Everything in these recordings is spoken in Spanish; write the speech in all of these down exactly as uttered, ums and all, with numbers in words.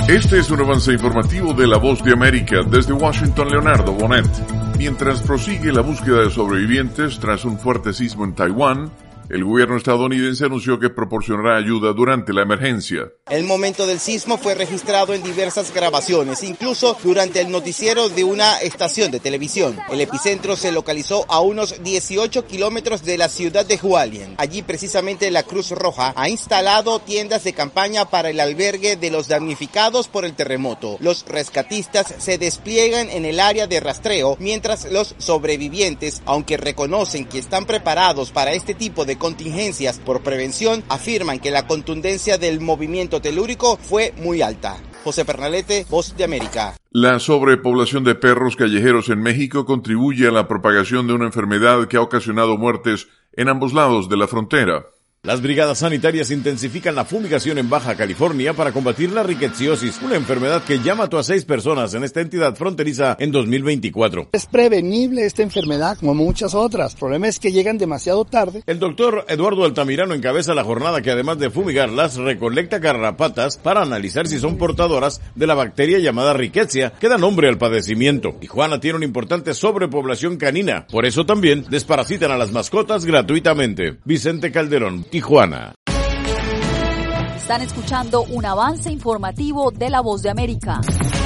Este es un avance informativo de La Voz de América. Desde Washington, Leonardo Bonet. Mientras prosigue la búsqueda de sobrevivientes tras un fuerte sismo en Taiwán, el gobierno estadounidense anunció que proporcionará ayuda durante la emergencia. El momento del sismo fue registrado en diversas grabaciones, incluso durante el noticiero de una estación de televisión. El epicentro se localizó a unos dieciocho kilómetros de la ciudad de Hualien. Allí precisamente la Cruz Roja ha instalado tiendas de campaña para el albergue de los damnificados por el terremoto. Los rescatistas se despliegan en el área de rastreo, mientras los sobrevivientes, aunque reconocen que están preparados para este tipo de contingencias por prevención, afirman que la contundencia del movimiento telúrico fue muy alta. José Pernalete, Voz de América. La sobrepoblación de perros callejeros en México contribuye a la propagación de una enfermedad que ha ocasionado muertes en ambos lados de la frontera. Las brigadas sanitarias intensifican la fumigación en Baja California para combatir la rickettsiosis, una enfermedad que ya mató a seis personas en esta entidad fronteriza en dos mil veinticuatro. Es prevenible esta enfermedad como muchas otras. El problema es que llegan demasiado tarde. El doctor Eduardo Altamirano encabeza la jornada que, además de fumigarlas, recolecta garrapatas para analizar si son portadoras de la bacteria llamada rickettsia, que da nombre al padecimiento. Tijuana tiene una importante sobrepoblación canina, por eso también desparasitan a las mascotas gratuitamente. Vicente Calderón, Tijuana. Están escuchando un avance informativo de La Voz de América.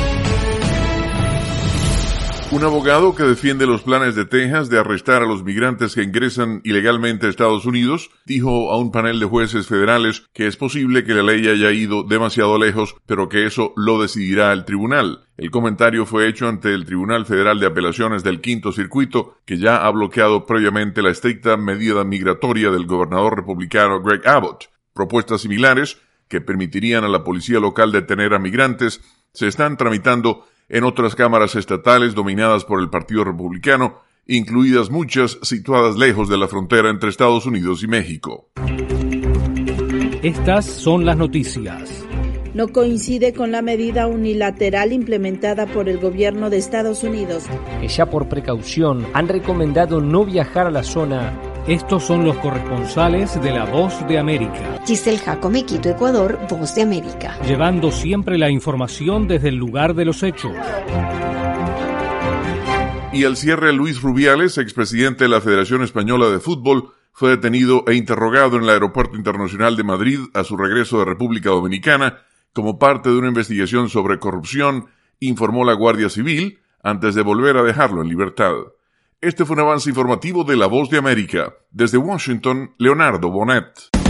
Un abogado que defiende los planes de Texas de arrestar a los migrantes que ingresan ilegalmente a Estados Unidos dijo a un panel de jueces federales que es posible que la ley haya ido demasiado lejos, pero que eso lo decidirá el tribunal. El comentario fue hecho ante el Tribunal Federal de Apelaciones del Quinto Circuito, que ya ha bloqueado previamente la estricta medida migratoria del gobernador republicano Greg Abbott. Propuestas similares, que permitirían a la policía local detener a migrantes, se están tramitando en otras cámaras estatales dominadas por el Partido Republicano, incluidas muchas situadas lejos de la frontera entre Estados Unidos y México. Estas son las noticias. No coincide con la medida unilateral implementada por el gobierno de Estados Unidos, que ya por precaución han recomendado no viajar a la zona. Estos son los corresponsales de La Voz de América. Giselle Jacome, Quito, Ecuador, Voz de América. Llevando siempre la información desde el lugar de los hechos. Y al cierre, Luis Rubiales, expresidente de la Federación Española de Fútbol, fue detenido e interrogado en el Aeropuerto Internacional de Madrid a su regreso de República Dominicana como parte de una investigación sobre corrupción, informó la Guardia Civil, antes de volver a dejarlo en libertad. Este fue un avance informativo de La Voz de América. Desde Washington, Leonardo Bonet.